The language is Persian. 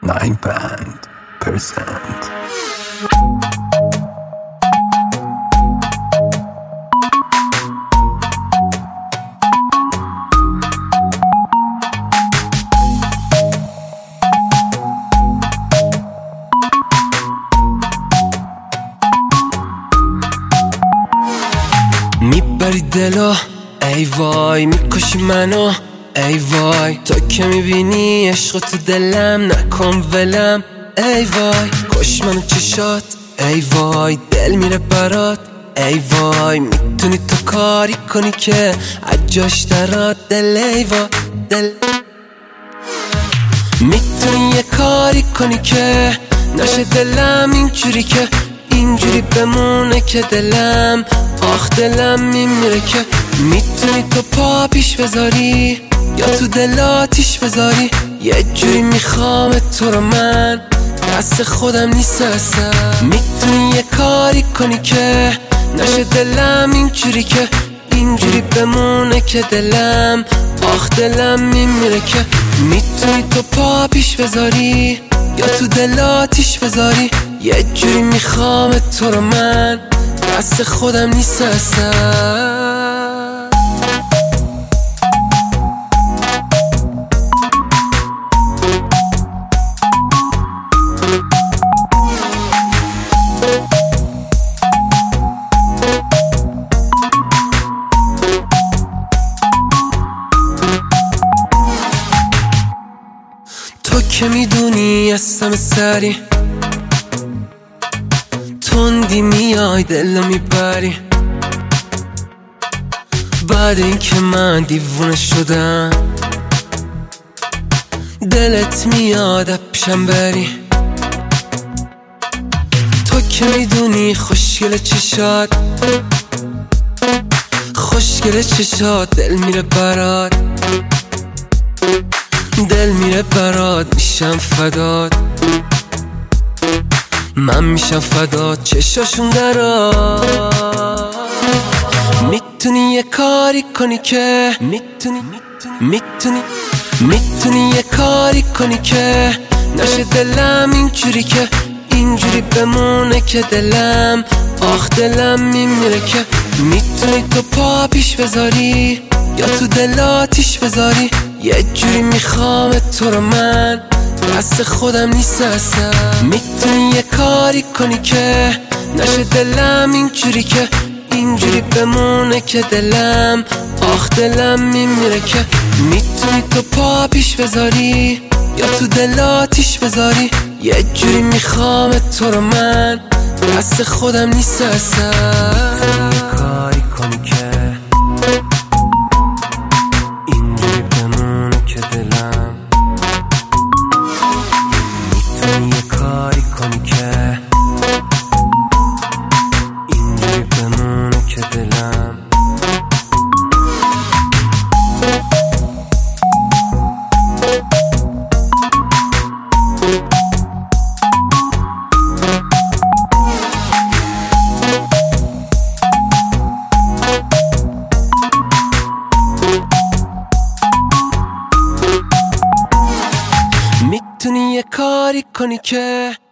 9%. میبری دلو ای وای، میکشی منو ای وای. تو که میبینی عشق تو دلم، نکن ولم ای وای. کش منو چشات ای وای، دل میره برات ای وای. میتونی تو کاری کنی که عجاش درات دل ای وای دل. میتونی یه کاری کنی که نشه دلم اینجوری بمونه که دلم، آخ دلم میمیره که. میتونی تو پا پیش بذاری یا تو دل آتیش بذاری، یه جوری میخوام تو رو من، دست خودم نیست اصلا. میتونی یه کاری کنی که نشه دلم اینجوری بمونه که دلم، آخ دلم میمیره که. میتونی تو پا پیش بذاری یا تو دل آتیش بذاری، یه جوری میخوام تو رو من، دست خودم نیست اصلا. تو که میدونی هستم سری، تندی میای دلو میبری. بعد این که من دیوونه شدم، دلت میاد پیشم بری. تو که میدونی خوشگل چشات دل میره برات، دل میره برات. میشم فدات، من میشم فدات، چشاشون درات. میتونی یه کاری کنی که میتونی یه کاری کنی که نشه دلم اینجوری بمونه که دلم، آخ دلم میمیره که. میتونی تو پا پیش بذاری یا تو دل آتیش بذاری، یه جوری میخوام تو رو من، دست خودم نیست اصلا. میتونی یه کاری کنی که نشه دلم اینجوری بمونه که دلم، آخ دلم میمیره که. میتونی تو پا پیش بذاری یا تو دل آتیش بذاری، یه جوری میخوام تو رو من، دست خودم نیست اصلا. میتونی یه کاری کنی که اینجوری بمونه که دلم، میتونی یه کاری کنی که اینجوری بمونه که دلم. میتونی یه کاری کنی که